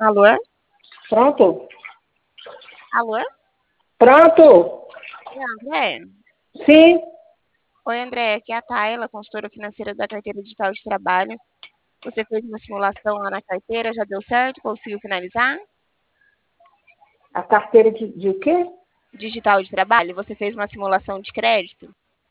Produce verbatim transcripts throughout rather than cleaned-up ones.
Alô? Pronto? Alô? Pronto? É, André? Sim. Oi, André. Aqui é a Tayla, consultora financeira da carteira digital de trabalho. Você fez uma simulação lá na carteira, já deu certo? Conseguiu finalizar? A carteira de, de o quê? Digital de trabalho? Você fez uma simulação de crédito?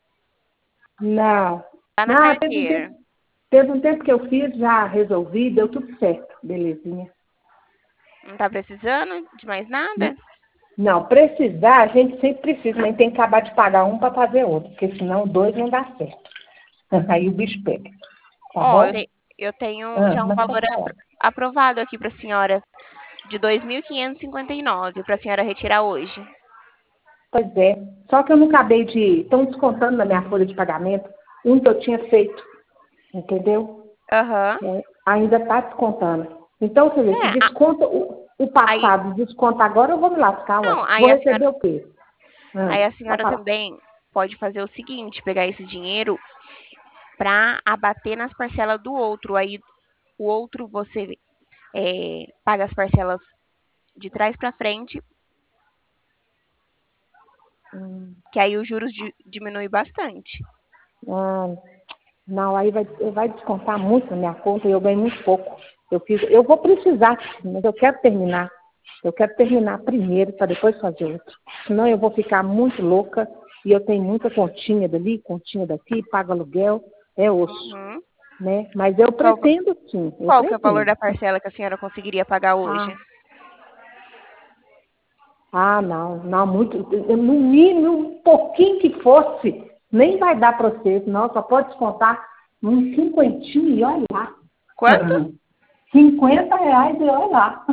Não. Lá na Não, teve um carteira. tempo, teve um tempo que eu fiz, já resolvi, deu tudo certo. Belezinha. Não tá precisando de mais nada? Não, precisar, a gente sempre precisa, mas tem que acabar de pagar um para fazer outro, porque senão dois não dá certo. Aí o bicho pega. Tá Ó, eu, bom? te- eu tenho Ah, já um mas valor pode falar. apro- aprovado aqui para a senhora de dois mil quinhentos e cinquenta e nove para a senhora retirar hoje. Pois é. Só que eu não acabei de. Estão descontando na minha folha de pagamento um que eu tinha feito. Entendeu? Aham. É, ainda está descontando. Então, você vê, se É, a- desconta o, o aí, passado, desconta agora, eu vou me lascar, ué. não, aí Vou a senhora, receber o quê? Ah, aí a pode senhora falar. também pode fazer o seguinte, pegar esse dinheiro para abater nas parcelas do outro. Aí o outro você é, paga as parcelas de trás para frente, Hum, que aí os juros di- diminui bastante. ah, não, aí vai, vai descontar muito na minha conta e eu ganho muito pouco. Eu, fiz, eu vou precisar, mas eu quero terminar. Eu quero terminar primeiro para depois fazer outro. Senão eu vou ficar muito louca e eu tenho muita continha dali, continha daqui, pago aluguel, é osso, Uhum. né? Mas eu Qual, pretendo sim, eu qual que é o valor pretendo. da parcela que a senhora conseguiria pagar Ah, hoje? ah, não, não, muito, no mínimo, um pouquinho que fosse, nem vai dar para você, não, só pode descontar uns cinquentinho e olha lá. Quanto? cinquenta reais e olha lá.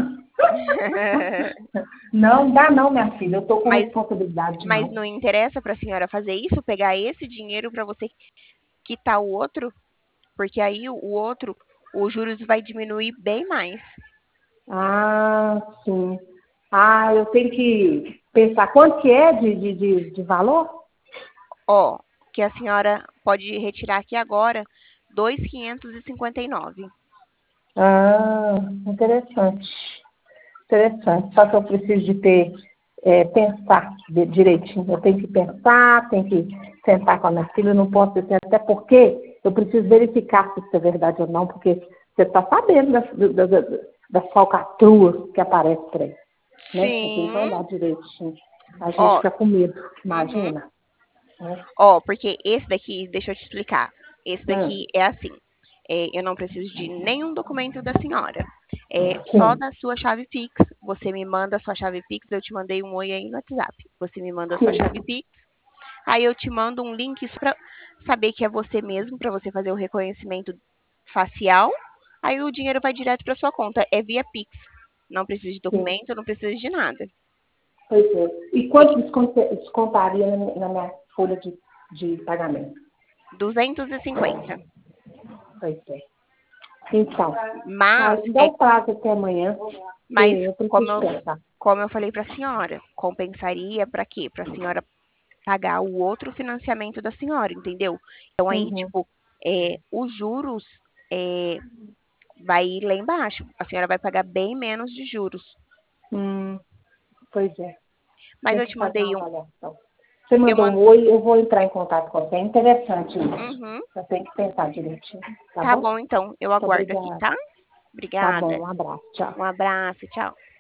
Não dá não, minha filha, eu tô com Mas, responsabilidade mas não. não interessa para a senhora fazer isso, pegar esse dinheiro para você quitar o outro, porque aí o o outro, os juros vai diminuir bem mais. Ah, sim. Ah, eu tenho que pensar quanto que é de, de, de, de valor? Ó, que a senhora pode retirar aqui agora dois mil quinhentos e cinquenta e nove. Ah, interessante. Interessante. Só que eu preciso de ter, é, pensar de- direitinho. Eu tenho que pensar, tenho que sentar com a minha filha, eu não posso dizer, até porque eu preciso verificar se isso é verdade ou não, porque você está sabendo das, das, das, das falcatruas que aparecem por aí. Né? Você tem que Sim. olhar direitinho. A gente Ó, fica com medo, uhum. imagina. Né? Ó, porque esse daqui, deixa eu te explicar. Esse Hum, daqui é assim. É, eu não preciso de nenhum documento da senhora. É só sim, da sua chave Pix. Você me manda a sua chave Pix, eu te mandei um oi aí no WhatsApp. Você me manda a sua chave sim, Pix. Aí eu te mando um link para saber que é você mesmo, para você fazer o reconhecimento facial. Aí o dinheiro vai direto para sua conta. É via Pix. Não precisa de sim. documento, não precisa de nada. Pois é. E quanto desconta- descontaria na minha na minha folha de, de pagamento? Duzentos e cinquenta. Pois é. Então, Mas mas dá é o prazo até amanhã, porque Mas, eu como preciso eu, pensar. como eu falei para a senhora, compensaria para quê? Para a senhora pagar o outro financiamento da senhora, entendeu? Então, aí, Uhum. tipo, é, os juros é, vai ir lá embaixo. A senhora vai pagar bem menos de juros. Hum, pois é. Mas eu Deixa eu te fazer uma mandei um. avaliação. Você Eu mandou um mando, oi, eu vou entrar em contato com você. É interessante isso. uhum, Eu tenho que pensar direitinho. Tá tá bom? bom, então. Eu Muito aguardo aqui, obrigada. tá? Tá bom, Obrigada. um abraço. Tchau. Um abraço, tchau.